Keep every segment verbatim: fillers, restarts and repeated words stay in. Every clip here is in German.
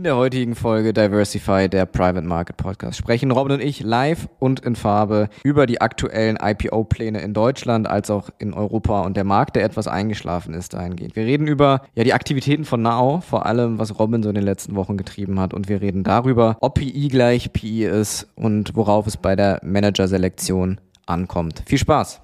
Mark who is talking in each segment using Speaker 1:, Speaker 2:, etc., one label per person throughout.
Speaker 1: In der heutigen Folge Diversify, der Private Market Podcast, sprechen Robin und ich live und in Farbe über die aktuellen I P O-Pläne in Deutschland als auch in Europa und der Markt, der etwas eingeschlafen ist dahingehend. Wir reden über ja die Aktivitäten von Now, vor allem was Robin so in den letzten Wochen getrieben hat, und wir reden darüber, ob P E gleich P E ist und worauf es bei der Managerselektion ankommt. Viel Spaß!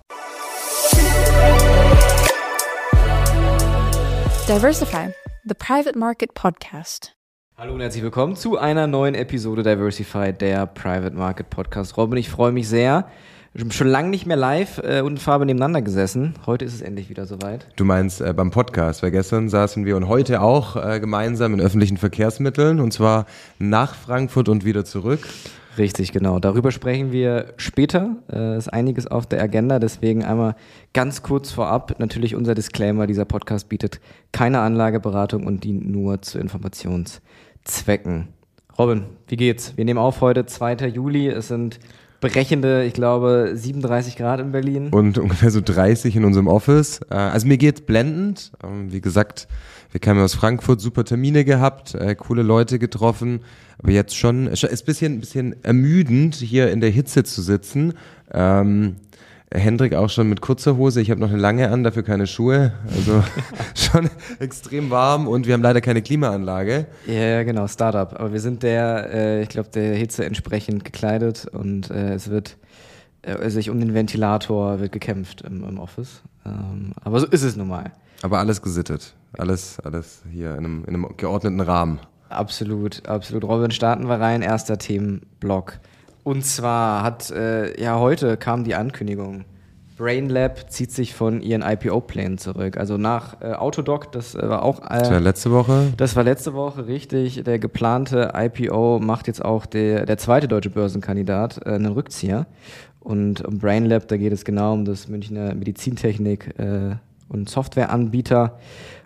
Speaker 2: Diversify, the Private Market Podcast.
Speaker 1: Hallo und herzlich willkommen zu einer neuen Episode Diversify, der Private Market Podcast. Robin, ich freue mich sehr. Schon lange nicht mehr live äh, und in Farbe nebeneinander gesessen. Heute ist es endlich wieder soweit.
Speaker 3: Du meinst äh, beim Podcast, weil gestern saßen wir und heute auch äh, gemeinsam in öffentlichen Verkehrsmitteln, und zwar nach Frankfurt und wieder zurück.
Speaker 1: Richtig, genau. Darüber sprechen wir später. Es ist einiges auf der Agenda, deswegen einmal ganz kurz vorab natürlich unser Disclaimer: Dieser Podcast bietet keine Anlageberatung und dient nur zu Informationszwecken. Robin, wie geht's? Wir nehmen auf heute zweiter Juli. Es sind brechende, ich glaube, siebenunddreißig Grad in Berlin.
Speaker 3: Und ungefähr so dreißig in unserem Office. Also mir geht's blendend. Wie gesagt, wir kamen aus Frankfurt, super Termine gehabt, äh, coole Leute getroffen, aber jetzt schon, es ist ein bisschen, ein bisschen ermüdend, hier in der Hitze zu sitzen. Ähm, Hendrik auch schon mit kurzer Hose, ich habe noch eine lange an, dafür keine Schuhe, also schon extrem warm, und wir haben leider keine Klimaanlage.
Speaker 1: Ja, genau, Startup, aber wir sind der, äh, ich glaube, der Hitze entsprechend gekleidet, und äh, es wird äh, sich um den Ventilator wird gekämpft im, im Office, ähm, aber so ist es nun mal.
Speaker 3: Aber alles gesittet, alles, alles hier in einem, in einem geordneten Rahmen.
Speaker 1: Absolut, absolut. Robin, starten wir rein, erster Themenblock. Und zwar hat, äh, ja, heute kam die Ankündigung, Brainlab zieht sich von ihren I P O-Plänen zurück. Also nach äh, Autodoc, das äh, war auch... Äh,
Speaker 3: das war letzte Woche?
Speaker 1: Das war letzte Woche, richtig. Der geplante I P O macht jetzt auch der, der zweite deutsche Börsenkandidat äh, einen Rückzieher. Und um Brainlab, da geht es genau um das Münchner Medizintechnik- äh, und Softwareanbieter.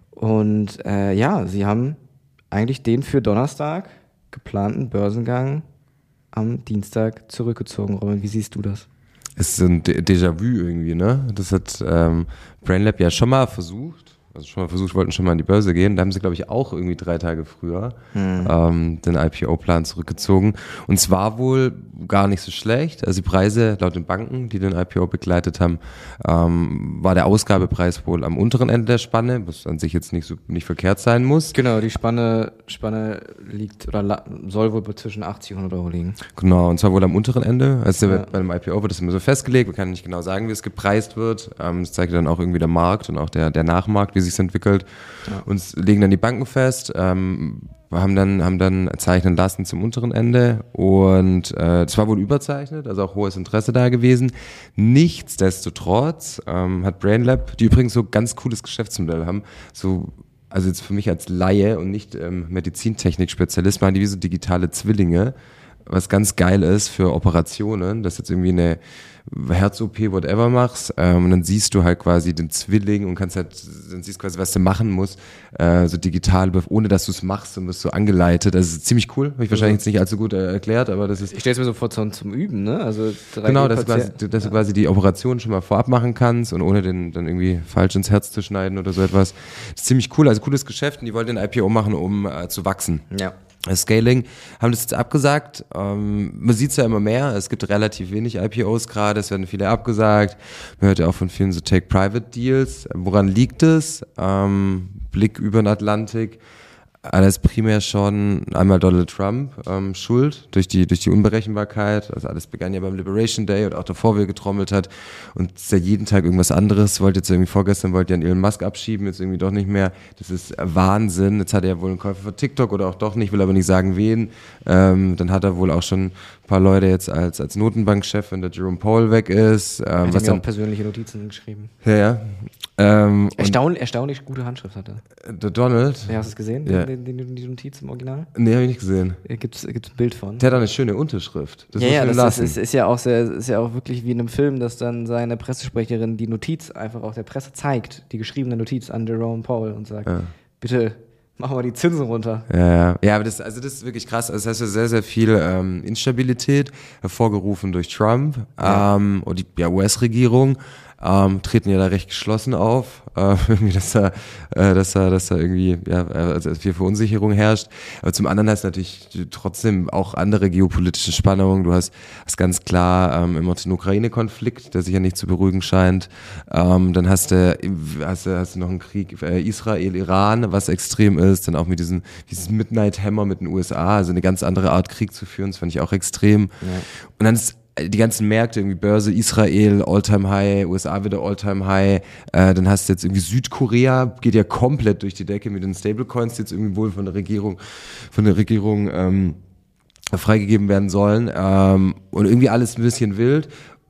Speaker 1: Und äh, ja, sie haben eigentlich den für Donnerstag geplanten Börsengang am Dienstag zurückgezogen. Robin, wie siehst du das?
Speaker 3: Es ist ein Déjà-vu irgendwie, ne? Das hat ähm, Brainlab ja schon mal versucht. Also schon mal versucht, wollten schon mal an die Börse gehen. Da haben sie, glaube ich, auch irgendwie drei Tage früher hm. ähm, den I P O-Plan zurückgezogen. Und zwar wohl gar nicht so schlecht. Also die Preise laut den Banken, die den I P O begleitet haben, ähm, war der Ausgabepreis wohl am unteren Ende der Spanne, was an sich jetzt nicht so nicht verkehrt sein muss.
Speaker 1: Genau, die Spanne Spanne liegt oder la- soll wohl zwischen achtzig und hundert Euro liegen.
Speaker 3: Genau, und zwar wohl am unteren Ende. Also ja. Bei einem I P O wird das immer so festgelegt. Man kann nicht genau sagen, wie es gepreist wird. Ähm, das zeigt dann auch irgendwie der Markt und auch der, der Nachmarkt, wie sich entwickelt, ja. Und legen dann die Banken fest, ähm, haben dann haben dann zeichnen lassen zum unteren Ende, und äh, das war wohl überzeichnet, also auch hohes Interesse da gewesen. Nichtsdestotrotz ähm, hat Brainlab, die übrigens so ganz cooles Geschäftsmodell haben, so, also jetzt für mich als Laie und nicht ähm, Medizintechnik-Spezialist, machen die wie so digitale Zwillinge, was ganz geil ist für Operationen, dass jetzt irgendwie eine Herz-O P, whatever machst, ähm, und dann siehst du halt quasi den Zwilling und kannst halt, dann siehst quasi, was du machen musst, äh, so digital, ohne dass du es machst, und wirst so angeleitet. Das ist ziemlich cool, habe ich wahrscheinlich jetzt nicht allzu gut äh, erklärt, aber das ist...
Speaker 1: Ich stelle es mir so vor zum, zum Üben, ne? Also
Speaker 3: genau, dass, quasi, dass du quasi die Operation schon mal vorab machen kannst und ohne den dann irgendwie falsch ins Herz zu schneiden oder so etwas. Das ist ziemlich cool, also cooles Geschäft, und die wollen den I P O machen, um äh, zu wachsen. Ja. Scaling, haben das jetzt abgesagt. Ähm, man sieht es ja immer mehr, es gibt relativ wenig I P Os gerade, es werden viele abgesagt. Man hört ja auch von vielen so Take-Private-Deals. Woran liegt es? Ähm, Blick über den Atlantik. Alles primär schon einmal Donald Trump ähm, schuld durch die durch die Unberechenbarkeit. Also alles begann ja beim Liberation Day und auch davor, wie er getrommelt hat. Und es ist ja jeden Tag irgendwas anderes. Wollte jetzt irgendwie vorgestern, wollte ja einen Elon Musk abschieben, jetzt irgendwie doch nicht mehr. Das ist Wahnsinn. Jetzt hat er ja wohl einen Käufer für TikTok oder auch doch nicht, will aber nicht sagen wen. Ähm, dann hat er wohl auch schon ein paar Leute jetzt als als Notenbankchef, wenn der Jerome Powell weg ist. Ähm,
Speaker 1: hat
Speaker 3: was
Speaker 1: mir
Speaker 3: dann
Speaker 1: auch persönliche Notizen geschrieben.
Speaker 3: Ja, ja. Ähm,
Speaker 1: Erstaun, erstaunlich gute Handschrift hat er.
Speaker 3: Der Donald.
Speaker 1: Ja, hast du es gesehen?
Speaker 3: Ja.
Speaker 1: Die, die, die Notiz im Original?
Speaker 3: Nee, habe ich nicht gesehen.
Speaker 1: Gibt es ein Bild von.
Speaker 3: Der hat auch eine schöne Unterschrift. Das
Speaker 1: ja,
Speaker 3: muss
Speaker 1: ja,
Speaker 3: man
Speaker 1: das
Speaker 3: lassen.
Speaker 1: ist, ist, ist ja auch sehr, ist ja auch wirklich wie in einem Film, dass dann seine Pressesprecherin die Notiz einfach auch der Presse zeigt, die geschriebene Notiz an Jerome Powell, und sagt, ja. Bitte machen wir die Zinsen runter.
Speaker 3: Ja, ja. Ja, aber das, also das ist wirklich krass. Also das heißt ja sehr, sehr viel ähm, Instabilität hervorgerufen durch Trump ja. ähm, und die ja, U S-Regierung. ähm, treten ja da recht geschlossen auf, äh, irgendwie, dass da, äh, dass da, dass da irgendwie, ja, also viel Verunsicherung herrscht. Aber zum anderen hast du natürlich trotzdem auch andere geopolitische Spannungen. Du hast, hast ganz klar ähm, immer den Ukraine-Konflikt, der sich ja nicht zu beruhigen scheint. Ähm, dann hast du, hast du, hast du noch einen Krieg äh, Israel-Iran, was extrem ist. Dann auch mit diesem, dieses Midnight-Hammer mit den U S A, also eine ganz andere Art Krieg zu führen, das fand ich auch extrem. Ja. Und dann ist die ganzen Märkte, irgendwie Börse, Israel, All-Time-High, U S A wieder All-Time-High, äh, dann hast du jetzt irgendwie Südkorea, geht ja komplett durch die Decke mit den Stablecoins, die jetzt irgendwie wohl von der Regierung, von der Regierung ähm, freigegeben werden sollen, ähm, und irgendwie alles ein bisschen wild.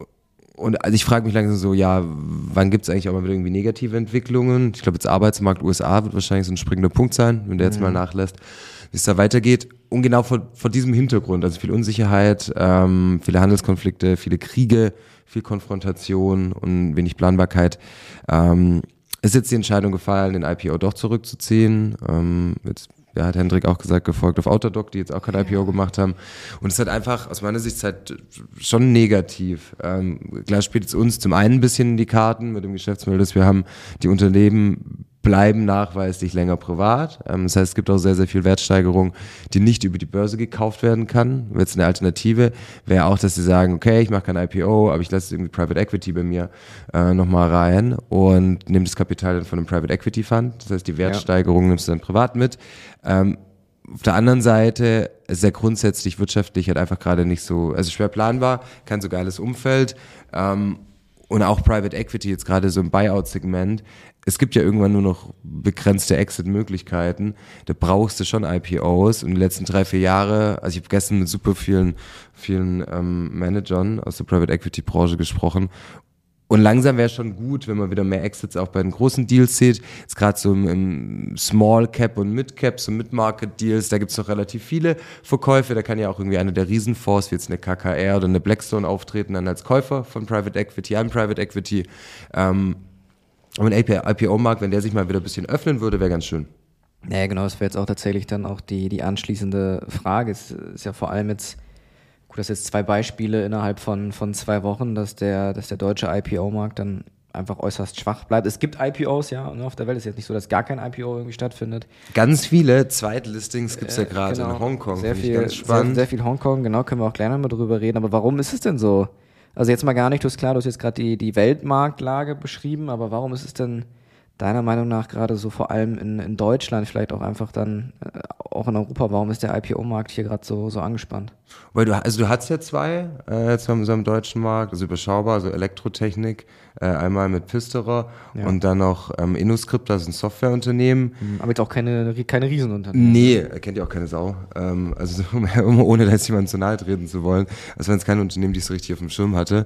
Speaker 3: Und also ich frage mich langsam so, ja, wann gibt es eigentlich auch mal wieder irgendwie negative Entwicklungen? Ich glaube, jetzt Arbeitsmarkt U S A wird wahrscheinlich so ein springender Punkt sein, wenn der jetzt mhm. mal nachlässt, wie es da weitergeht. Und genau vor, vor diesem Hintergrund, also viel Unsicherheit, ähm, viele Handelskonflikte, viele Kriege, viel Konfrontation und wenig Planbarkeit, ähm, ist jetzt die Entscheidung gefallen, den I P O doch zurückzuziehen. Ähm, jetzt ja, hat Hendrik auch gesagt, gefolgt auf Autodoc, die jetzt auch kein I P O gemacht haben. Und es ist halt einfach, aus meiner Sicht, halt schon negativ. Ähm, klar spielt es uns zum einen ein bisschen in die Karten mit dem Geschäftsmodell, dass wir haben, die Unternehmen bleiben nachweislich länger privat. Ähm, das heißt, es gibt auch sehr, sehr viel Wertsteigerung, die nicht über die Börse gekauft werden kann. Jetzt eine Alternative wäre auch, dass sie sagen, okay, ich mache kein I P O, aber ich lasse irgendwie Private Equity bei mir äh, nochmal rein und nehme das Kapital dann von einem Private Equity Fund. Das heißt, die Wertsteigerung ja. nimmst du dann privat mit. Ähm, auf der anderen Seite ist ja grundsätzlich wirtschaftlich halt einfach gerade nicht so, also schwer planbar, kein so geiles Umfeld, ähm, und auch Private Equity jetzt gerade so im Buyout-Segment. Es gibt ja irgendwann nur noch begrenzte Exit-Möglichkeiten. Da brauchst du schon I P Os. Und die letzten drei, vier Jahre, also ich habe gestern mit super vielen, vielen ähm, Managern aus der Private Equity-Branche gesprochen. Und langsam wäre es schon gut, wenn man wieder mehr Exits auch bei den großen Deals sieht. Jetzt gerade so im, im Small Cap und Mid Cap, so Mid-Market Deals, da gibt es noch relativ viele Verkäufe. Da kann ja auch irgendwie einer der Riesenfonds, wie jetzt eine K K R oder eine Blackstone auftreten, dann als Käufer von Private Equity an Private Equity. Ähm, aber ein I P O-Markt, wenn der sich mal wieder ein bisschen öffnen würde, wäre ganz schön.
Speaker 1: Ja, genau, das wäre jetzt auch tatsächlich dann auch die, die anschließende Frage. Es ist ja vor allem jetzt, gut, das sind jetzt zwei Beispiele innerhalb von, von zwei Wochen, dass der, dass der deutsche I P O-Markt dann einfach äußerst schwach bleibt. Es gibt I P Os, ja, auf der Welt. Es ist jetzt nicht so, dass gar kein I P O irgendwie stattfindet.
Speaker 3: Ganz viele Zweitlistings gibt es ja gerade äh, genau. in Hongkong.
Speaker 1: Sehr viel, ganz spannend. Sehr, sehr viel Hongkong, genau, können wir auch gleich nochmal drüber reden. Aber warum ist es denn so? Also jetzt mal gar nicht, du hast klar, du hast jetzt gerade die, die Weltmarktlage beschrieben, aber warum ist es denn deiner Meinung nach gerade so vor allem in, in Deutschland, vielleicht auch einfach dann äh, auch in Europa, warum ist der I P O-Markt hier gerade so, so angespannt?
Speaker 3: Weil du, also du hast ja zwei, äh, jetzt haben wir so im deutschen Markt, also überschaubar, also Elektrotechnik, äh, einmal mit Pisterer ja. und dann noch ähm, InnoScript, das ist ein Softwareunternehmen.
Speaker 1: Aber jetzt auch keine, keine Riesenunternehmen.
Speaker 3: Nee, kennt ja auch keine Sau. Ähm, also ohne da jetzt jemanden zu nahe treten zu wollen. Also wenn es kein Unternehmen, die es so richtig auf dem Schirm hatte.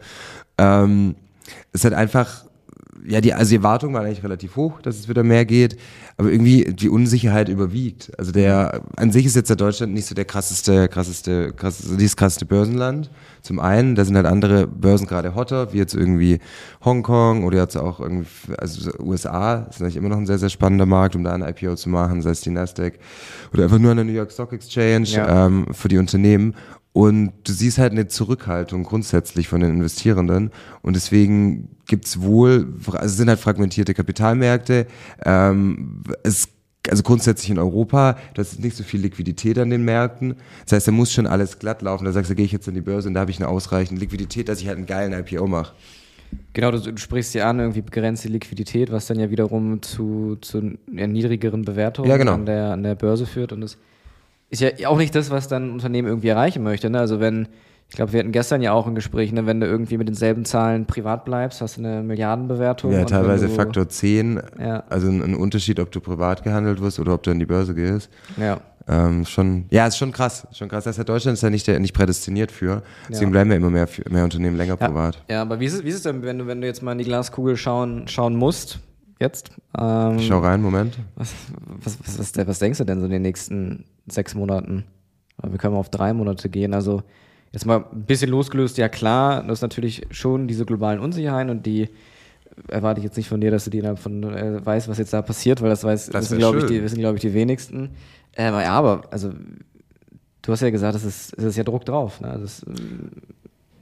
Speaker 3: Ähm, es hat einfach, ja, die, also die Erwartung war eigentlich relativ hoch, dass es wieder mehr geht, aber irgendwie die Unsicherheit überwiegt. Also der, an sich ist jetzt der Deutschland nicht so der krasseste, krasseste, krasseste, dieses krasseste Börsenland. Zum einen, da sind halt andere Börsen gerade hotter, wie jetzt irgendwie Hongkong oder jetzt auch irgendwie, also U S A ist eigentlich immer noch ein sehr, sehr spannender Markt, um da ein I P O zu machen, sei es die Nasdaq oder einfach nur an der New York Stock Exchange, ja. ähm, für die Unternehmen. Und du siehst halt eine Zurückhaltung grundsätzlich von den Investierenden und deswegen gibt's wohl, also es sind halt fragmentierte Kapitalmärkte, ähm, es, also grundsätzlich in Europa, das ist nicht so viel Liquidität an den Märkten, das heißt, da muss schon alles glatt laufen, da sagst du, da gehe ich jetzt an die Börse und da habe ich eine ausreichende Liquidität, dass ich halt einen geilen I P O mache.
Speaker 1: Genau, du, du sprichst ja an, irgendwie begrenzte Liquidität, was dann ja wiederum zu, zu ja, niedrigeren Bewertungen
Speaker 3: ja, genau.
Speaker 1: an der, an der Börse führt und das ist ja auch nicht das, was dann ein Unternehmen irgendwie erreichen möchte. Ne? Also wenn, ich glaube, wir hatten gestern ja auch ein Gespräch, ne? Wenn du irgendwie mit denselben Zahlen privat bleibst, hast du eine Milliardenbewertung.
Speaker 3: Ja, teilweise du, Faktor zehn,
Speaker 1: ja.
Speaker 3: also ein, ein Unterschied, ob du privat gehandelt wirst oder ob du an die Börse gehst.
Speaker 1: Ja.
Speaker 3: Ähm, schon, ja, ist schon krass, schon krass. Das heißt, Deutschland ist ja nicht, der, nicht prädestiniert für, deswegen ja. bleiben ja immer mehr, mehr Unternehmen länger
Speaker 1: ja.
Speaker 3: privat.
Speaker 1: Ja, aber wie ist es, wie ist es denn, wenn du, wenn du jetzt mal in die Glaskugel schauen, schauen musst? Jetzt. Ähm,
Speaker 3: ich schau rein, Moment.
Speaker 1: Was, was, was, was, was denkst du denn so in den nächsten sechs Monaten? Wir können mal auf drei Monate gehen. Also jetzt mal ein bisschen losgelöst, ja klar, das ist natürlich schon diese globalen Unsicherheiten und die erwarte ich jetzt nicht von dir, dass du die innerhalb von äh, weißt, was jetzt da passiert, weil das weiß, das wissen, glaube ich, die, wissen, glaube ich, die wenigsten. Äh, aber ja, aber, also du hast ja gesagt, es ist, es ist ja Druck drauf. Ne? Das,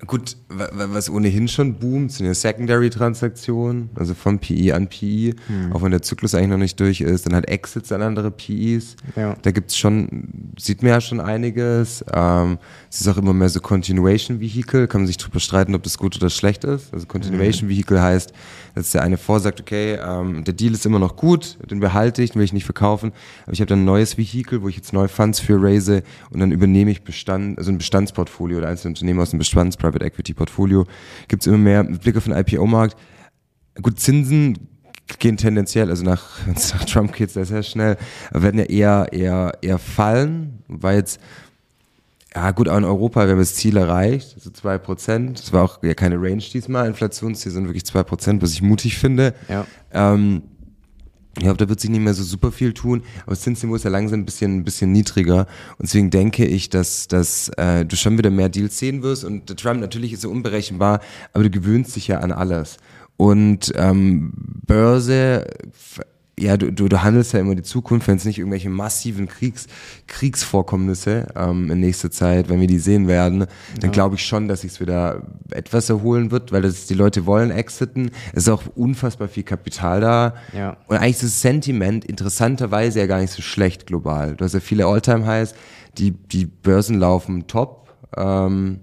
Speaker 3: Gut, was ohnehin schon boomt, sind ja Secondary-Transaktionen, also von P E an P E, hm. auch wenn der Zyklus eigentlich noch nicht durch ist, dann halt Exits an andere P Es. Ja. Da gibt's schon, sieht man ja schon einiges. Ähm, es ist auch immer mehr so Continuation-Vehicle, kann man sich drüber streiten, ob das gut oder schlecht ist. Also Continuation-Vehicle heißt, dass der eine vorsagt, okay, ähm, der Deal ist immer noch gut, den behalte ich, den will ich nicht verkaufen, aber ich habe dann ein neues Vehicle, wo ich jetzt neue Funds für raise und dann übernehme ich Bestand, also ein Bestandsportfolio oder einzelne Unternehmen aus dem Bestands Private Equity Portfolio, gibt es immer mehr mit Blick auf den I P O-Markt. Gut, Zinsen gehen tendenziell, also nach, nach Trump geht es sehr schnell, werden ja eher, eher, eher fallen, weil jetzt, ja gut, auch in Europa, wir haben das Ziel erreicht, also zwei Prozent, das war auch ja keine Range diesmal, Inflationsziel sind wirklich zwei Prozent, was ich mutig finde. Ja. Ähm, Ich glaube, da wird sich nicht mehr so super viel tun, aber das Zinsniveau ist ja langsam ein bisschen, ein bisschen niedriger und deswegen denke ich, dass, dass äh, du schon wieder mehr Deals sehen wirst und der Trump natürlich ist so unberechenbar, aber du gewöhnst dich ja an alles und ähm, Börse, ja, du, du, du handelst ja immer die Zukunft, wenn es nicht irgendwelche massiven Kriegs, Kriegsvorkommnisse ähm, in nächster Zeit, wenn wir die sehen werden, dann ja. glaube ich schon, dass sich es wieder etwas erholen wird, weil das die Leute wollen exiten. Es ist auch unfassbar viel Kapital da. Ja. Und eigentlich ist das Sentiment interessanterweise ja gar nicht so schlecht global. Du hast ja viele All-Time-Highs, die, die Börsen laufen top ähm,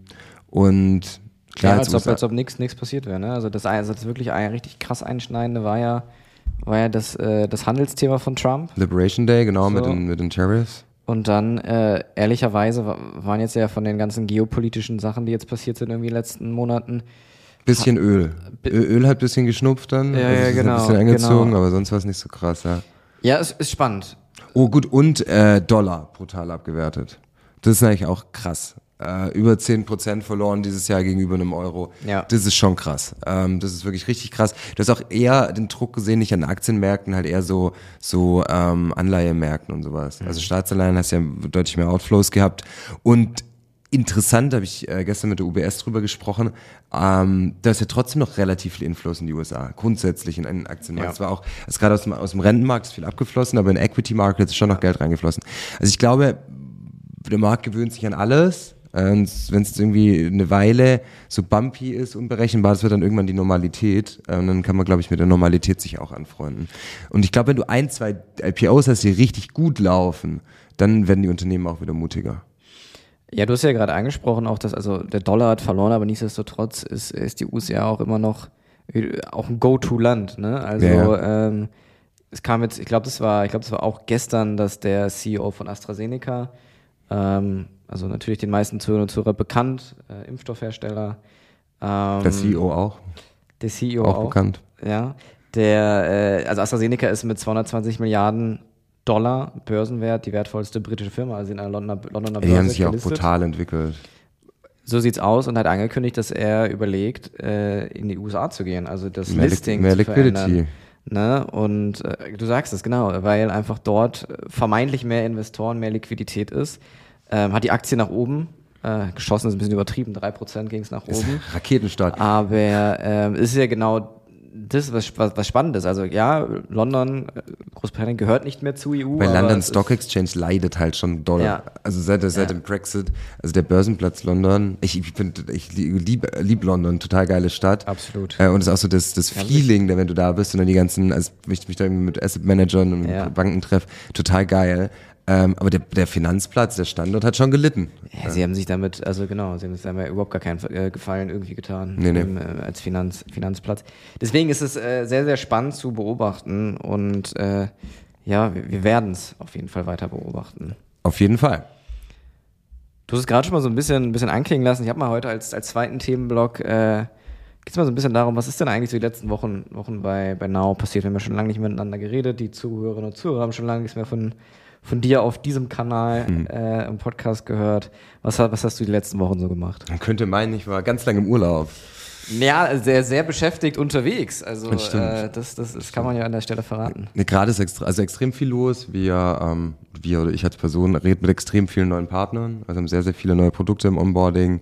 Speaker 3: und klar,
Speaker 1: ja, als ob, als ob nichts nichts passiert wäre. Ne? Also das, also das wirklich ein richtig krass Einschneidende war ja war ja das, äh, das Handelsthema von Trump.
Speaker 3: Liberation Day, genau, so. mit den, mit den Tariffs.
Speaker 1: Und dann, äh, ehrlicherweise, waren jetzt ja von den ganzen geopolitischen Sachen, die jetzt passiert sind irgendwie in den letzten Monaten.
Speaker 3: Bisschen ha- Öl. B- Öl hat ein bisschen geschnupft dann.
Speaker 1: Ja,
Speaker 3: also
Speaker 1: ja, genau.
Speaker 3: Ist ein bisschen eingezogen,
Speaker 1: genau.
Speaker 3: aber sonst war es nicht so krass, ja.
Speaker 1: Ja, es ist spannend.
Speaker 3: Oh gut, und äh, Dollar brutal abgewertet. Das ist eigentlich auch krass. Äh, über zehn Prozent verloren dieses Jahr gegenüber einem Euro. Ja. Das ist schon krass. Ähm, das ist wirklich richtig krass. Du hast auch eher den Druck gesehen, nicht an Aktienmärkten, halt eher so so ähm, Anleihemärkten und sowas. Mhm. Also Staatsanleihen hast ja deutlich mehr Outflows gehabt. Und interessant, habe ich äh, gestern mit der U B S drüber gesprochen, ähm, da ist ja trotzdem noch relativ viel Inflows in die U S A, grundsätzlich in einen Aktienmarkt. Es ja. war auch, also gerade aus dem, aus dem Rentenmarkt ist viel abgeflossen, aber in Equity Market ist schon noch Geld reingeflossen. Also ich glaube, der Markt gewöhnt sich an alles. Und wenn es irgendwie eine Weile so bumpy ist, unberechenbar, das wird dann irgendwann die Normalität. Und dann kann man, glaube ich, mit der Normalität sich auch anfreunden. Und ich glaube, wenn du ein, zwei I P Os hast, die richtig gut laufen, dann werden die Unternehmen auch wieder mutiger.
Speaker 1: Ja, du hast ja gerade angesprochen, auch dass also der Dollar hat verloren, aber nichtsdestotrotz ist, ist die U S A auch immer noch auch ein Go-To-Land. Ne? Also ja, ja. Ähm, es kam jetzt, ich glaube, das war, ich glaube, das war auch gestern, dass der C E O von AstraZeneca, ähm, also natürlich den meisten Zuhörern und Zuhörern bekannt, äh, Impfstoffhersteller. Ähm,
Speaker 3: der C E O auch.
Speaker 1: Der C E O
Speaker 3: auch.
Speaker 1: Auch
Speaker 3: bekannt.
Speaker 1: Ja. Der, äh, also AstraZeneca ist mit zweihundertzwanzig Milliarden Dollar Börsenwert die wertvollste britische Firma, also in einer Londoner, Londoner Börse.
Speaker 3: Die haben sich
Speaker 1: gelistet.
Speaker 3: auch brutal entwickelt.
Speaker 1: So sieht's aus und hat angekündigt, dass er überlegt, äh, in die U S A zu gehen, also das
Speaker 3: mehr
Speaker 1: Listing
Speaker 3: mehr
Speaker 1: zu
Speaker 3: Liquidity.
Speaker 1: verändern. Ne? Und äh, du sagst es, genau, weil einfach dort vermeintlich mehr Investoren, mehr Liquidität ist. Ähm, hat die Aktie nach oben äh, geschossen, ist ein bisschen übertrieben, drei Prozent ging es nach oben.
Speaker 3: Raketenstart.
Speaker 1: Aber ähm, ist ja genau das, was, was, was spannend ist. Also ja, London, Großbritannien gehört nicht mehr zur E U.
Speaker 3: Weil London Stock Exchange leidet halt schon doll. Ja. Also seit, seit ja. dem Brexit, also der Börsenplatz London, ich, ich, find, ich liebe lieb London, total geile Stadt.
Speaker 1: Absolut.
Speaker 3: Äh, und es ist auch so das, das Feeling, da, wenn du da bist und dann die ganzen, also ich mich da irgendwie mit Asset Managern und ja. Banken treffe, total geil. Ähm, aber der, der Finanzplatz, der Standort hat schon gelitten.
Speaker 1: Ja, sie haben sich damit, also genau, sie haben sich damit überhaupt gar keinen äh, Gefallen irgendwie getan
Speaker 3: nee, nee.
Speaker 1: Im, äh, als Finanz, Finanzplatz. Deswegen ist es äh, sehr, sehr spannend zu beobachten und äh, ja, wir, wir werden es auf jeden Fall weiter beobachten.
Speaker 3: Auf jeden Fall.
Speaker 1: Du hast es gerade schon mal so ein bisschen, ein bisschen anklingen lassen. Ich habe mal heute als, als zweiten Themenblock, äh, geht es mal so ein bisschen darum, was ist denn eigentlich so die letzten Wochen, Wochen bei, bei Now passiert? Wir haben ja schon lange nicht miteinander geredet, die Zuhörerinnen und Zuhörer haben schon lange nichts mehr von von dir auf diesem Kanal mhm. äh, im Podcast gehört. Was, was hast du die letzten Wochen so gemacht?
Speaker 3: Man könnte meinen, ich war ganz lange im Urlaub.
Speaker 1: Ja, sehr, sehr beschäftigt unterwegs. Also das, äh, das, das, das kann man ja an der Stelle verraten.
Speaker 3: Ne, gerade ist extra, also extrem viel los. Wir, ähm, wir oder ich als Person rede mit extrem vielen neuen Partnern. Also haben sehr, sehr viele neue Produkte im Onboarding.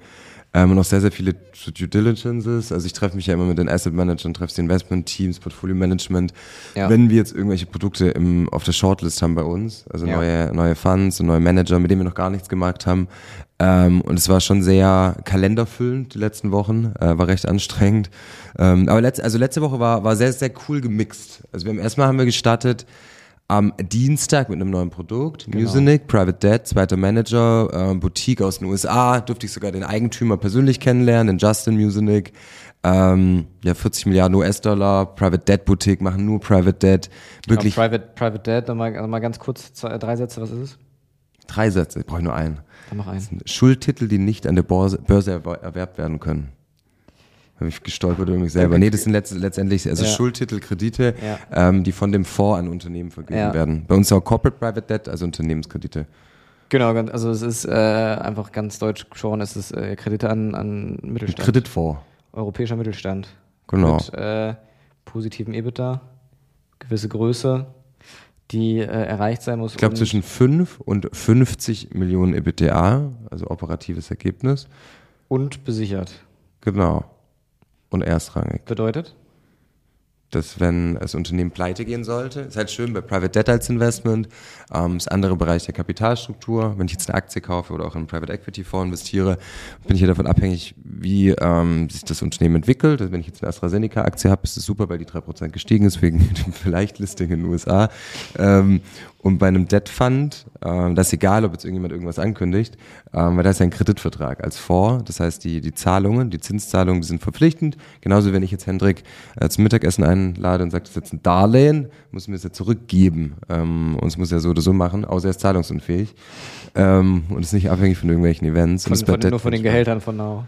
Speaker 3: Ähm, und auch sehr, sehr viele Due Diligences. Also ich treffe mich ja immer mit den Asset Managern, treffe die Investment Teams, Portfolio Management. Ja. Wenn wir jetzt irgendwelche Produkte im, auf der Shortlist haben bei uns, also ja. neue, neue Funds und neue Manager, mit denen wir noch gar nichts gemacht haben. Ähm, und es war schon sehr kalenderfüllend die letzten Wochen, äh, war recht anstrengend. Ähm, aber letzte, also letzte Woche war, war sehr, sehr cool gemixt. Also wir haben erstmal haben wir gestartet am Dienstag mit einem neuen Produkt, genau. Musinic, Private Debt, zweiter Manager, äh, Boutique aus den U S A, durfte ich sogar den Eigentümer persönlich kennenlernen, den Justin Musinic, ähm, ja vierzig Milliarden U S-Dollar, Private Debt Boutique, machen nur Private Debt, wirklich.
Speaker 1: Genau, Private, Private Debt, nochmal, nochmal ganz kurz, zwei, drei Sätze, was ist es?
Speaker 3: Drei Sätze, ich brauche nur einen.
Speaker 1: Dann mach einen. Das
Speaker 3: sind Schuldtitel, die nicht an der Börse, Börse erwerbt werden können. Habe ich gestolpert über mich selber. Nee, das sind letzt, letztendlich also ja. Schuldtitel, Kredite, ja. ähm, die von dem Fonds an Unternehmen vergeben ja. werden. Bei uns auch Corporate Private Debt, also Unternehmenskredite.
Speaker 1: Genau, also es ist äh, einfach ganz deutsch gesprochen, es ist äh, Kredite an, an Mittelstand.
Speaker 3: Kreditfonds.
Speaker 1: Europäischer Mittelstand.
Speaker 3: Genau.
Speaker 1: Mit äh, positiven EBITDA, gewisse Größe, die äh, erreicht sein muss.
Speaker 3: Ich glaube zwischen fünf und fünfzig Millionen EBITDA, also operatives Ergebnis.
Speaker 1: Und besichert.
Speaker 3: Genau. Und erstrangig.
Speaker 1: Bedeutet?
Speaker 3: Dass wenn das Unternehmen pleite gehen sollte, ist halt schön bei Private Debt als Investment, ähm, das andere Bereich der Kapitalstruktur. Wenn ich jetzt eine Aktie kaufe oder auch in einen Private Equity Fonds investiere, bin ich ja davon abhängig, wie ähm, sich das Unternehmen entwickelt. Also wenn ich jetzt eine AstraZeneca-Aktie habe, ist das super, weil die drei Prozent gestiegen ist, wegen dem vielleicht Listing in den U S A. Ähm, und bei einem Debt Fund, ähm, das ist egal, ob jetzt irgendjemand irgendwas ankündigt, ähm, weil da ist ja ein Kreditvertrag als Fonds. Das heißt, die, die Zahlungen, die Zinszahlungen, die sind verpflichtend. Genauso, wenn ich jetzt Hendrik äh, zum Mittagessen einlade und sagt, das ist jetzt ein Darlehen, muss mir das ja zurückgeben. Ähm, und es muss ja so oder so machen, außer er ist zahlungsunfähig. Ähm, und ist nicht abhängig von irgendwelchen Events.
Speaker 1: Von,
Speaker 3: und
Speaker 1: von, nur von den Gehältern von Now.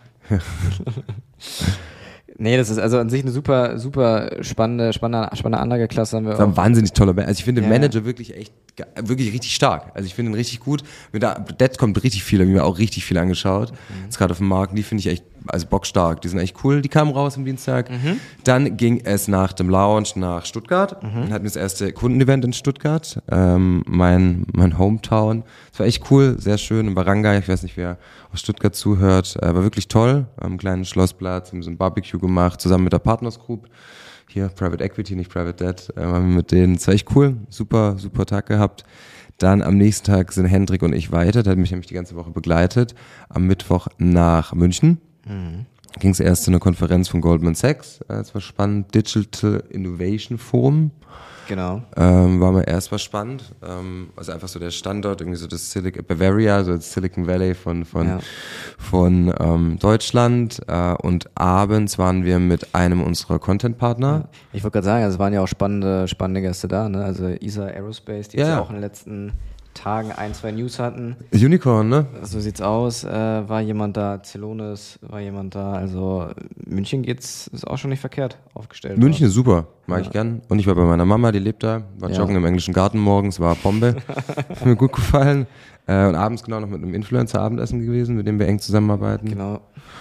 Speaker 1: Nee, das ist also an sich eine super, super spannende, spannende, spannende Anlageklasse. Haben wir
Speaker 3: das ist ein wahnsinnig toller Manager. Also ich finde den
Speaker 1: ja,
Speaker 3: Manager
Speaker 1: ja.
Speaker 3: wirklich echt, wirklich richtig stark. Also ich finde ihn richtig gut. Mit der Debt kommt richtig viel, habe ich mir auch richtig viel angeschaut. Mhm. Jetzt gerade auf dem Markt, die finde ich echt, also bockstark. Die sind echt cool. Die kamen raus am Dienstag. Mhm. Dann ging es nach dem Launch nach Stuttgart. Mhm. Dann hatten wir das erste Kundenevent in Stuttgart. Ähm, mein, mein Hometown. Das war echt cool, sehr schön. In Barangay, ich weiß nicht, wer aus Stuttgart zuhört. Äh, war wirklich toll. Am kleinen Schlossplatz, haben so ein Barbecue gemacht, zusammen mit der Partners Group. Hier, Private Equity, nicht Private Debt. Äh, haben wir mit denen, das war echt cool. Super, super Tag gehabt. Dann am nächsten Tag sind Hendrik und ich weiter. Der hat mich nämlich die ganze Woche begleitet. Am Mittwoch nach München. Mhm. Ging es erst zu einer Konferenz von Goldman Sachs. Das war spannend. Digital Innovation Forum.
Speaker 1: Genau.
Speaker 3: Ähm, war mir erst was spannend. Ähm, also einfach so der Standort, irgendwie so das Silicon Bavaria, so das Silicon Valley von, von, ja. von ähm, Deutschland. Äh, und abends waren wir mit einem unserer Content-Partner.
Speaker 1: Ja. Ich wollte gerade sagen, es waren ja auch spannende, spannende Gäste da, ne? Also E S A Aerospace, die ja. jetzt ja auch in den letzten Tagen ein, zwei News hatten.
Speaker 3: Unicorn, ne?
Speaker 1: So sieht's aus. Äh, war jemand da, Celonis war jemand da. Also München geht's, ist auch schon nicht verkehrt aufgestellt.
Speaker 3: München ist super, mag ja. ich gern. Und ich war bei meiner Mama, die lebt da, war ja. joggen im englischen Garten morgens, war Bombe. Hat mir gut gefallen. Äh, und abends genau noch mit einem Influencer Abendessen gewesen, mit dem wir eng zusammenarbeiten.
Speaker 1: Genau.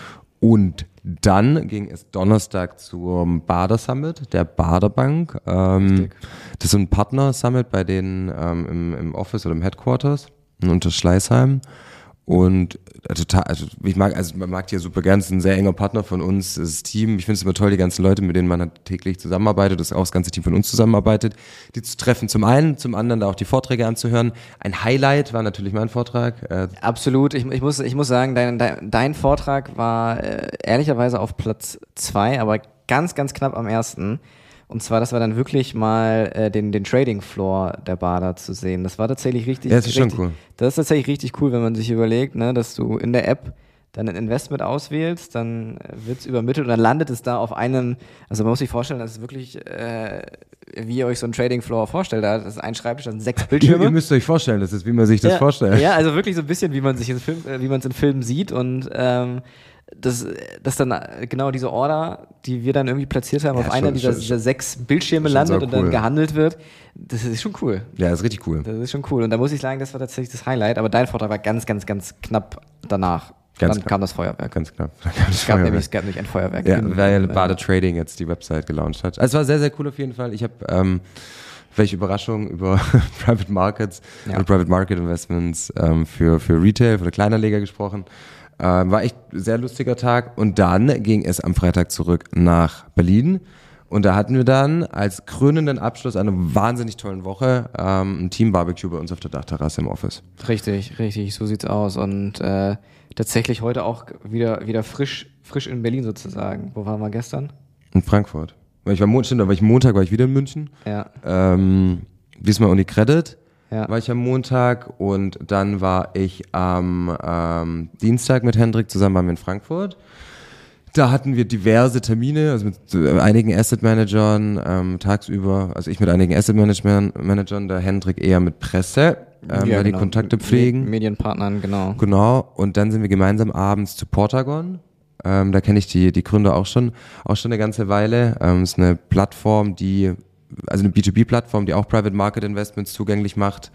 Speaker 3: Und dann ging es Donnerstag zum Bader Summit, der Bader Bank. Ähm, das ist so ein Partner-Summit bei denen ähm, im, im Office oder im Headquarters unter Schleißheim. Und äh, total, also ich mag, also man mag die ja super gern, es ist ein sehr enger Partner von uns, das Team. Ich finde es immer toll, die ganzen Leute, mit denen man halt täglich zusammenarbeitet, das auch das ganze Team von uns zusammenarbeitet, die zu treffen zum einen, zum anderen da auch die Vorträge anzuhören. Ein Highlight war natürlich mein Vortrag. Äh,
Speaker 1: Absolut, ich, ich, muss, ich muss sagen, dein, dein, dein Vortrag war äh, ehrlicherweise auf Platz zwei, aber ganz, ganz knapp am ersten. Und zwar, das war dann wirklich mal äh, den, den Trading Floor der Bader zu sehen. Das war tatsächlich richtig,
Speaker 3: ja, das ist
Speaker 1: richtig,
Speaker 3: schon cool.
Speaker 1: Das ist tatsächlich richtig cool, wenn man sich überlegt, ne, dass du in der App dann ein Investment auswählst, dann wird es übermittelt und dann landet es da auf einem, also man muss sich vorstellen, das ist wirklich, äh, wie ihr euch so einen Trading Floor vorstellt, da ist ein Schreibtisch, dann sechs Bildschirme.
Speaker 3: Ihr müsst euch vorstellen, das ist, wie man sich das
Speaker 1: ja,
Speaker 3: vorstellt.
Speaker 1: Ja, also wirklich so ein bisschen, wie man sich in Film, äh, wie man es in Filmen sieht und ähm, Das, das dann genau diese Order, die wir dann irgendwie platziert haben, ja, auf schon, einer dieser, schon, dieser sechs Bildschirme landet und cool. dann gehandelt wird, das ist schon cool.
Speaker 3: Ja, das ist richtig cool.
Speaker 1: Das ist schon cool. Und da muss ich sagen, das war tatsächlich das Highlight, aber dein Vortrag war ganz, ganz, ganz knapp danach.
Speaker 3: Ganz
Speaker 1: dann
Speaker 3: knapp.
Speaker 1: kam das Feuerwerk.
Speaker 3: Ganz knapp.
Speaker 1: Dann kam das es, gab Feuerwerk. Nämlich, es gab nämlich ein Feuerwerk.
Speaker 3: Ja, weil Bader Trading jetzt die Website gelauncht hat. Also es war sehr, sehr cool auf jeden Fall. Ich habe ähm, welche Überraschung über Private Markets ja. und Private Market Investments ähm, für, für Retail, für Kleinanleger gesprochen. Äh, war echt ein sehr lustiger Tag. Und dann ging es am Freitag zurück nach Berlin. Und da hatten wir dann als krönenden Abschluss einer wahnsinnig tollen Woche ähm, ein Team-Barbecue bei uns auf der Dachterrasse im Office.
Speaker 1: Richtig, richtig, so sieht's aus. Und äh, tatsächlich heute auch wieder, wieder frisch, frisch in Berlin sozusagen. Wo waren wir gestern?
Speaker 3: In Frankfurt. Weil ich war, Mon- stimmt, da war ich Montag, war ich wieder in München.
Speaker 1: Ja.
Speaker 3: Ähm, diesmal Uni Credit.
Speaker 1: Ja.
Speaker 3: War ich am Montag und dann war ich am ähm, Dienstag mit Hendrik zusammen waren wir in Frankfurt. Da hatten wir diverse Termine, also mit äh, einigen Asset Managern ähm, tagsüber, also ich mit einigen Asset Management Managern, der Hendrik eher mit Presse, ähm,
Speaker 1: ja,
Speaker 3: weil die
Speaker 1: genau.
Speaker 3: Kontakte pflegen.
Speaker 1: Medienpartnern, genau.
Speaker 3: Genau. Und dann sind wir gemeinsam abends zu Portagon. Ähm, da kenne ich die die Gründer auch schon auch schon eine ganze Weile. Ähm, ist eine Plattform, die also eine B zwei B-Plattform, die auch Private Market Investments zugänglich macht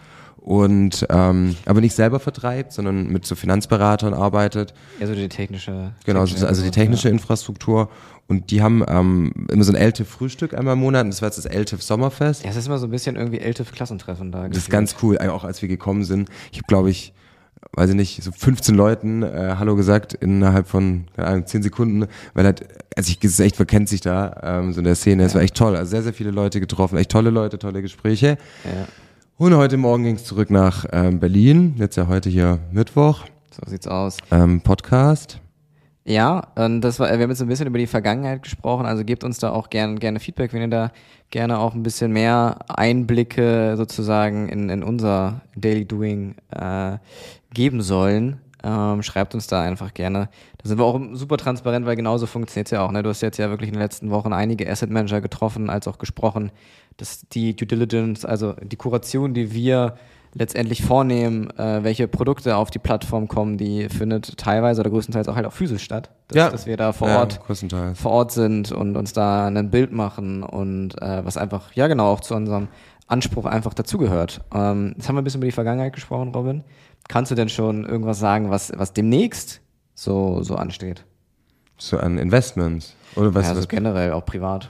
Speaker 3: und ähm, aber nicht selber vertreibt, sondern mit so Finanzberatern arbeitet.
Speaker 1: Also die technische.
Speaker 3: Genau,
Speaker 1: technische
Speaker 3: also die technische
Speaker 1: ja.
Speaker 3: Infrastruktur. Und die haben ähm, immer so ein L T I F-Frühstück einmal im Monat. Und das war jetzt das L T I F-Sommerfest.
Speaker 1: Ja, es ist immer so ein bisschen irgendwie L T I F-Klassentreffen da.
Speaker 3: Das
Speaker 1: gefühlt.
Speaker 3: ist ganz cool, auch als wir gekommen sind. Ich habe, glaube ich, weiß ich nicht, so fünfzehn Leuten äh, Hallo gesagt innerhalb von, keine Ahnung, zehn Sekunden, weil halt, also ich, es ist echt verkennt sich da, ähm, so in der Szene. Es
Speaker 1: Ja.
Speaker 3: war echt toll, also sehr, sehr viele Leute getroffen, echt tolle Leute, tolle Gespräche.
Speaker 1: Ja.
Speaker 3: Und heute Morgen ging es zurück nach ähm, Berlin, jetzt ja heute hier Mittwoch,
Speaker 1: So sieht's aus.
Speaker 3: ähm, Podcast.
Speaker 1: Ja, und das war, wir haben jetzt ein bisschen über die Vergangenheit gesprochen, also gebt uns da auch gerne gerne Feedback, wenn ihr da gerne auch ein bisschen mehr Einblicke sozusagen in, in unser Daily Doing äh, geben sollen. Ähm, schreibt uns da einfach gerne. Da sind wir auch super transparent, weil genauso funktioniert's ja auch. Ne? Du hast jetzt ja wirklich in den letzten Wochen einige Asset Manager getroffen, als auch gesprochen, dass die Due Diligence, also die Kuration, die wir letztendlich vornehmen, äh, welche Produkte auf die Plattform kommen, die findet teilweise oder größtenteils auch halt auch physisch statt. Dass,
Speaker 3: Ja.
Speaker 1: dass wir da vor
Speaker 3: Ja,
Speaker 1: Ort
Speaker 3: größtenteils.
Speaker 1: vor Ort sind und uns da ein Bild machen und äh, was einfach, ja genau, auch zu unserem Anspruch einfach dazugehört. Ähm, jetzt haben wir ein bisschen über die Vergangenheit gesprochen, Robin. Kannst du denn schon irgendwas sagen, was, was demnächst so, so ansteht?
Speaker 3: So an Investments. Oder was?
Speaker 1: ja, also
Speaker 3: was
Speaker 1: generell, auch privat.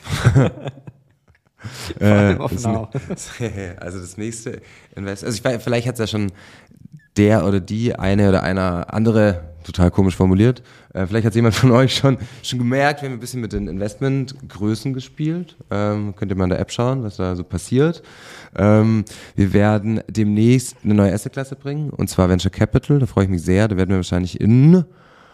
Speaker 3: Äh,
Speaker 1: allem auf
Speaker 3: das,
Speaker 1: Now.
Speaker 3: also das nächste Invest, also ich weiß, vielleicht hat es ja schon der oder die eine oder einer andere total komisch formuliert. Äh, vielleicht hat jemand von euch schon schon gemerkt, wir haben ein bisschen mit den Investmentgrößen gespielt. Ähm, könnt ihr mal in der App schauen, was da so passiert. Ähm, wir werden demnächst eine neue Assetklasse bringen, und zwar Venture Capital. Da freue ich mich sehr. Da werden wir wahrscheinlich in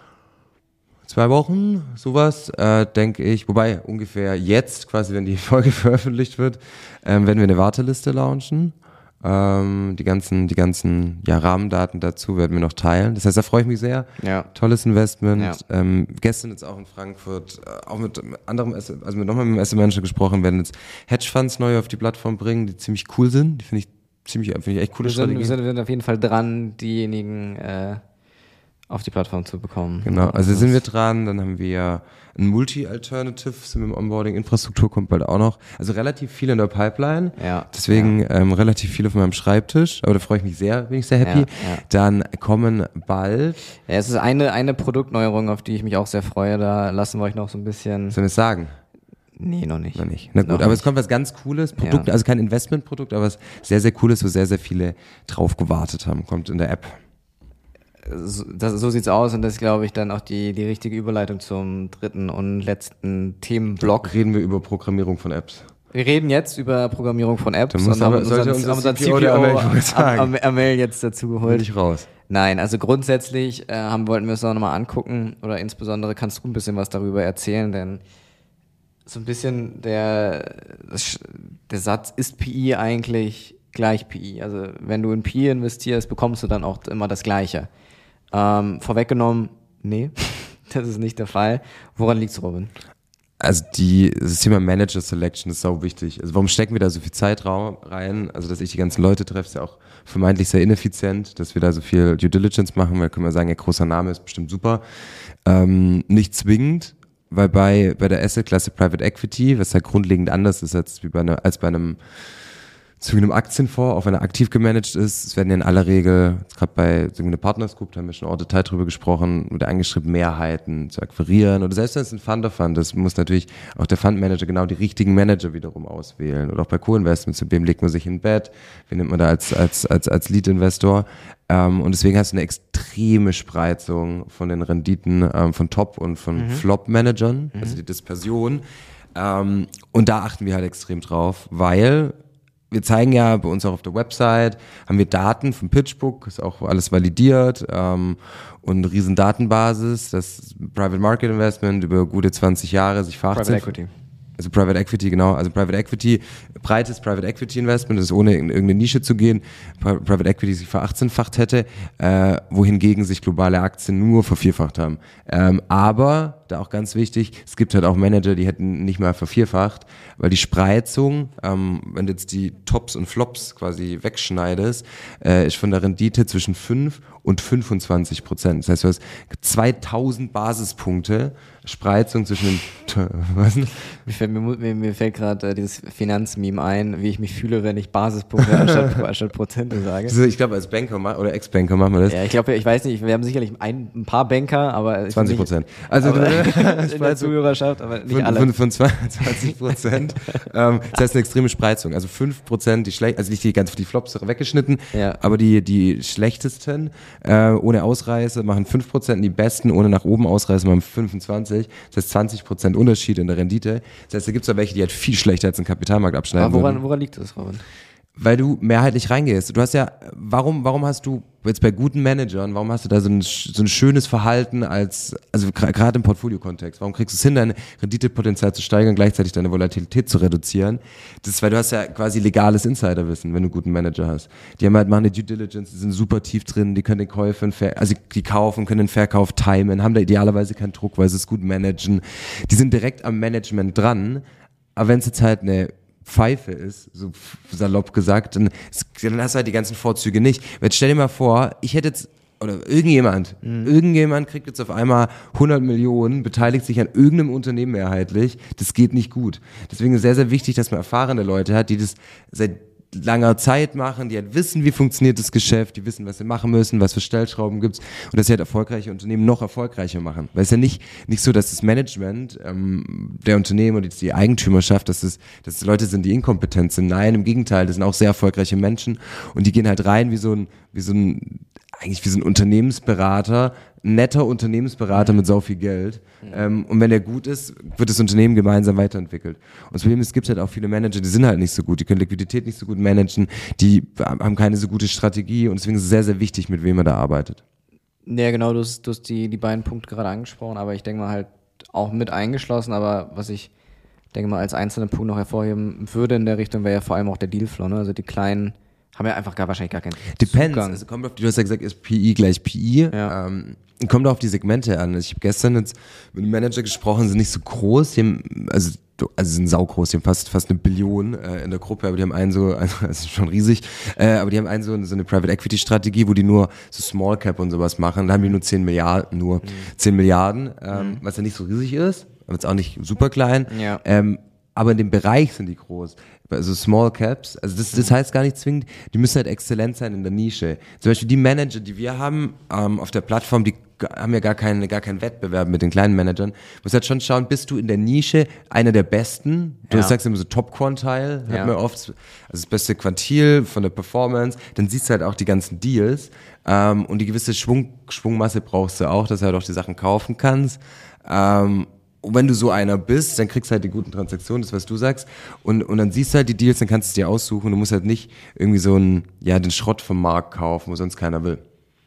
Speaker 3: zwei Wochen, sowas, äh, denke ich. Wobei ungefähr jetzt, quasi wenn die Folge veröffentlicht wird, ähm, werden wir eine Warteliste launchen. Ähm, die ganzen, die ganzen ja, Rahmendaten dazu werden wir noch teilen. Das heißt, da freue ich mich sehr.
Speaker 1: Ja.
Speaker 3: Tolles Investment.
Speaker 1: Ja.
Speaker 3: Ähm, gestern jetzt auch in Frankfurt, äh, auch mit anderem, Asset, also mit nochmal mit einem Asset Manager gesprochen, werden jetzt Hedgefonds neu auf die Plattform bringen, die ziemlich cool sind. Die finde ich ziemlich, finde ich echt coole
Speaker 1: Wir sind,
Speaker 3: Strategie.
Speaker 1: wir, sind, wir sind auf jeden Fall dran, diejenigen äh, auf die Plattform zu bekommen.
Speaker 3: Genau, also sind wir dran, dann haben wir ein Multi-Alternative, sind wir im Onboarding, Infrastruktur kommt bald auch noch. Also relativ viel in der Pipeline,
Speaker 1: Ja,
Speaker 3: deswegen
Speaker 1: ja.
Speaker 3: ähm, relativ viel auf meinem Schreibtisch, aber da freue ich mich sehr, bin ich sehr happy.
Speaker 1: Ja, ja.
Speaker 3: Dann kommen bald,
Speaker 1: Ja, es ist eine, eine Produktneuerung, auf die ich mich auch sehr freue. Da lassen wir euch noch so ein bisschen.
Speaker 3: sollen wir es sagen?
Speaker 1: Nee, noch nicht.
Speaker 3: Noch nicht. Na gut,
Speaker 1: Noch
Speaker 3: aber
Speaker 1: nicht.
Speaker 3: es kommt was ganz Cooles, Produkt,
Speaker 1: Ja.
Speaker 3: also kein Investmentprodukt, aber was sehr, sehr Cooles, wo sehr, sehr viele drauf gewartet haben, kommt in der App.
Speaker 1: So, das, so sieht's aus und das ist, glaube ich, dann auch die, die richtige Überleitung zum dritten und letzten Themenblock.
Speaker 3: Reden wir über Programmierung von Apps.
Speaker 1: Wir reden jetzt über Programmierung von Apps
Speaker 3: Dann muss
Speaker 1: und haben
Speaker 3: aber- sollte
Speaker 1: unseren,
Speaker 3: unser
Speaker 1: unseren
Speaker 3: C P O der Amel
Speaker 1: C P O
Speaker 3: wohl sagen.
Speaker 1: Am- Am- Amel jetzt dazu
Speaker 3: Hol
Speaker 1: geholt.
Speaker 3: dich raus.
Speaker 1: Nein, also grundsätzlich äh, haben, wollten wir es auch nochmal angucken oder insbesondere kannst du ein bisschen was darüber erzählen, denn so ein bisschen der, der Satz, ist P E eigentlich gleich P E? Also wenn du in P E investierst, bekommst du dann auch immer das Gleiche. Ähm, vorweggenommen, nee, das ist nicht der Fall. Woran liegt's, Robin?
Speaker 3: Also die, das Thema Manager Selection ist sau wichtig. Also warum stecken wir da so viel Zeit rein? Also dass ich die ganzen Leute treffe, ist ja auch vermeintlich sehr ineffizient, dass wir da so viel Due Diligence machen, weil können wir sagen, ja, großer Name ist bestimmt super. Ähm, nicht zwingend, weil bei, bei der Asset-Klasse Private Equity, was ja grundlegend anders ist als, wie bei einer, als bei einem zu einem Aktienfonds, auch wenn er aktiv gemanagt ist, es werden ja in aller Regel, gerade bei so einer Partners Group, da haben wir schon auch Detail drüber gesprochen, mit angestrebt, Mehrheiten zu akquirieren. Oder selbst wenn es ein Fund of Fund ist, muss natürlich auch der Fundmanager genau die richtigen Manager wiederum auswählen. Oder auch bei Co-Investments, mit wem legt man sich in Bett, wen nimmt man da als, als, als, als Lead-Investor. Ähm, und deswegen hast du eine extrem extreme Spreizung von den Renditen ähm, von Top- und von mhm. Flop-Managern, mhm. also die Dispersion. Ähm, und da achten wir halt extrem drauf, weil wir zeigen ja bei uns auch auf der Website, haben wir Daten vom PitchBook, ist auch alles validiert ähm, und eine riesen Datenbasis, das Private Market Investment über gute zwanzig Jahre sich verachtet.
Speaker 1: Private Equity.
Speaker 3: Also Private Equity, genau. Also Private Equity, breites Private Equity Investment, das ist ohne in irgendeine Nische zu gehen, Private Equity sich verachtzehnfacht hätte, äh, wohingegen sich globale Aktien nur vervierfacht haben. Ähm, aber, da auch ganz wichtig, es gibt halt auch Manager, die hätten nicht mal vervierfacht, weil die Spreizung, ähm, wenn du jetzt die Tops und Flops quasi wegschneidest, äh, ist von der Rendite zwischen fünf und fünfundzwanzig Prozent. Das heißt, du hast zweitausend Basispunkte Spreizung zwischen den was?
Speaker 1: Mir fällt, mir, mir, mir fällt gerade äh, dieses Finanzmeme ein, wie ich mich fühle, wenn ich Basispunkte anstatt, anstatt Prozente sage.
Speaker 3: Also ich glaube, als Banker oder Ex-Banker machen wir das.
Speaker 1: Ja, ich glaube, ich weiß nicht, wir haben sicherlich ein, ein paar Banker, aber
Speaker 3: zwanzig Prozent. Also
Speaker 1: aber, in der Zuhörerschaft, aber nicht
Speaker 3: von,
Speaker 1: alle.
Speaker 3: Von, von zwanzig Prozent. ähm, das heißt eine extreme Spreizung. Also fünf Prozent, die schlecht, also nicht die ganz die Flops weggeschnitten,
Speaker 1: ja.
Speaker 3: aber die die schlechtesten äh, ohne Ausreißer machen fünf Prozent, die besten ohne nach oben Ausreißer machen fünfundzwanzig. Das heißt zwanzig Prozent Unterschied in der Rendite. Das heißt, da gibt es ja welche, die halt viel schlechter als den Kapitalmarkt abschneiden.
Speaker 1: Aber woran,
Speaker 3: würden.
Speaker 1: woran liegt das, Robin?
Speaker 3: Weil du mehrheitlich reingehst. Du hast ja, warum, warum hast du jetzt bei guten Managern, warum hast du da so ein, so ein schönes Verhalten als, also gerade im Portfolio-Kontext, warum kriegst du es hin, dein Renditepotenzial zu steigern und gleichzeitig deine Volatilität zu reduzieren? Das ist, weil du hast ja quasi legales Insiderwissen, wenn du einen guten Manager hast. Die haben halt, machen eine Due Diligence, die sind super tief drin, die können den Käufer, also die kaufen, können den Verkauf timen, haben da idealerweise keinen Druck, weil sie es gut managen. Die sind direkt am Management dran, aber wenn es jetzt halt eine Pfeife ist, so salopp gesagt, dann, dann hast du halt die ganzen Vorzüge nicht. Jetzt stell dir mal vor, ich hätte jetzt, oder irgendjemand, mhm. irgendjemand kriegt jetzt auf einmal hundert Millionen, beteiligt sich an irgendeinem Unternehmen mehrheitlich, das geht nicht gut. Deswegen ist es sehr, sehr wichtig, dass man erfahrene Leute hat, die das seit langer Zeit machen, die halt wissen, wie funktioniert das Geschäft, die wissen, was sie machen müssen, was für Stellschrauben gibt's und dass sie halt erfolgreiche Unternehmen noch erfolgreicher machen. Weil es ist ja nicht, nicht so, dass das Management ähm, der Unternehmen und die Eigentümerschaft, dass es, dass es Leute sind, die inkompetent sind. Nein, im Gegenteil, das sind auch sehr erfolgreiche Menschen und die gehen halt rein wie so ein, wie so ein, eigentlich wie so ein Unternehmensberater, netter Unternehmensberater mit sau viel Geld. Mhm. Ähm, und wenn der gut ist, wird das Unternehmen gemeinsam weiterentwickelt. Und das Problem ist, es gibt halt auch viele Manager, die sind halt nicht so gut, die können Liquidität nicht so gut managen, die haben keine so gute Strategie und deswegen ist es sehr, sehr wichtig, mit wem man da arbeitet.
Speaker 1: Ja, genau, du hast, du hast die, die beiden Punkte gerade angesprochen, aber ich denke mal halt auch mit eingeschlossen, aber was ich denke mal als einzelnen Punkt noch hervorheben würde in der Richtung, wäre ja vor allem auch der Dealflow, ne? Also die kleinen haben ja einfach gar wahrscheinlich gar keinen
Speaker 3: Depends.
Speaker 1: Zugang.
Speaker 3: Also kommt auf die, du hast ja gesagt, ist P E gleich P E.
Speaker 1: Ja.
Speaker 3: Ähm, kommt auf die Segmente an. Ich habe gestern jetzt mit einem Manager gesprochen, sind nicht so groß, die haben, also, also sind saugroß, die haben fast, fast eine Billion äh, in der Gruppe, aber die haben einen so, also das ist schon riesig, äh, aber die haben einen so, so eine Private Equity Strategie, wo die nur so Small Cap und sowas machen, da haben die nur zehn Milliarden, nur mhm. zehn Milliarden, ähm, mhm. was ja nicht so riesig ist, aber jetzt auch nicht super klein,
Speaker 1: ja.
Speaker 3: ähm, aber in dem Bereich sind die groß. Also Small Caps, also das, das heißt gar nicht zwingend, die müssen halt exzellent sein in der Nische. Zum Beispiel die Manager, die wir haben ähm, auf der Plattform, die haben ja gar keinen, gar keinen Wettbewerb mit den kleinen Managern. Du musst halt schon schauen, bist du in der Nische einer der Besten? Du
Speaker 1: ja.
Speaker 3: sagst immer so Top-Quantile,
Speaker 1: ja.
Speaker 3: hat man oft, also das beste Quantil von der Performance, dann siehst du halt auch die ganzen Deals ähm, und die gewisse Schwung, Schwungmasse brauchst du auch, dass du halt auch die Sachen kaufen kannst. Ähm, Und wenn du so einer bist, dann kriegst du halt die guten Transaktionen, das was du sagst, und und dann siehst du halt die Deals, dann kannst du es dir aussuchen, du musst halt nicht irgendwie so einen, ja, den Schrott vom Markt kaufen, wo sonst keiner will.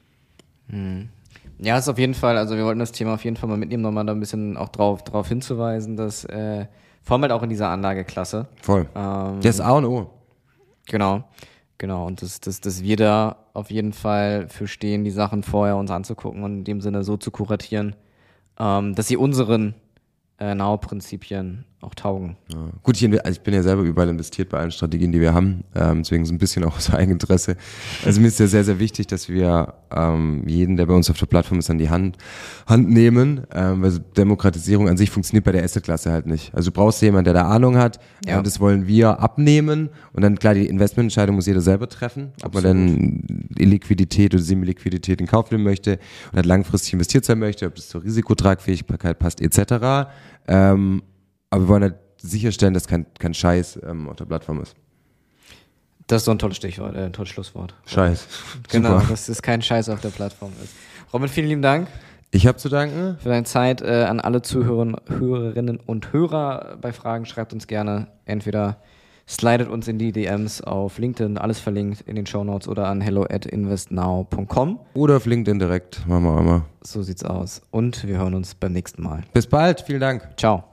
Speaker 1: Hm. Ja, ist auf jeden Fall, also wir wollten das Thema auf jeden Fall mal mitnehmen, nochmal da ein bisschen auch drauf, drauf hinzuweisen, dass äh, vor allem halt auch in dieser Anlageklasse.
Speaker 3: Voll.
Speaker 1: Ähm,
Speaker 3: Das ist A und O.
Speaker 1: Genau, genau, und dass, dass, dass wir da auf jeden Fall für stehen, die Sachen vorher uns anzugucken und in dem Sinne so zu kuratieren, ähm, dass sie unseren äh, Now-Prinzipien auch taugen.
Speaker 3: Ja. Gut, ich, also ich bin ja selber überall investiert bei allen Strategien, die wir haben, ähm, deswegen so ein bisschen auch aus Eigeninteresse. Also mir ist ja sehr, sehr wichtig, dass wir ähm, jeden, der bei uns auf der Plattform ist, an die Hand, Hand nehmen, ähm, weil Demokratisierung an sich funktioniert bei der Asset-Klasse halt nicht. Also du brauchst jemanden, der da Ahnung hat,
Speaker 1: ja.
Speaker 3: und das wollen wir abnehmen und dann klar, die Investmententscheidung muss jeder selber treffen, ob Absolut. man dann Illiquidität oder Semi-Liquidität in Kauf nehmen möchte und halt langfristig investiert sein möchte, ob das zur Risikotragfähigkeit passt et cetera. Ähm, aber wir wollen halt sicherstellen, dass kein, kein Scheiß ähm, auf der Plattform ist.
Speaker 1: Das ist so ein tolles Stichwort, äh, ein tolles Schlusswort.
Speaker 3: Scheiß.
Speaker 1: Genau,
Speaker 3: Super.
Speaker 1: dass es kein Scheiß auf der Plattform ist. Robin, vielen lieben Dank.
Speaker 3: Ich habe zu danken.
Speaker 1: Für deine Zeit äh, an alle Zuhörerinnen Hörerinnen und Hörer. Bei Fragen schreibt uns gerne. Entweder slidet uns in die D Ms auf LinkedIn, alles verlinkt in den Shownotes oder an hello at investnow punkt com.
Speaker 3: Oder auf LinkedIn direkt, machen wir einmal.
Speaker 1: So sieht's aus. Und wir hören uns beim nächsten Mal.
Speaker 3: Bis bald, vielen Dank.
Speaker 1: Ciao.